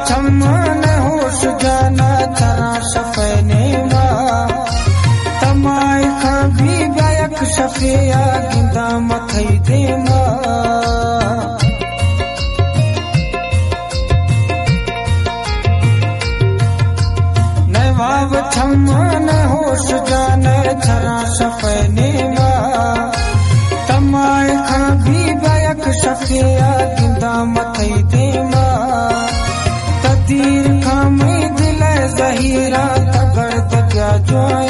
छम्मन होश जाना चरा सफेने मा तमाय खाबी गायक सफिया गिंदा मथई दे मा नवाब छम्मन होश जाना चरा सफेने मा तमाय खाबी गायक सफिया गिंदा मथई दे मा तदीर खामी दिल ज़हीरा तगर तक जोया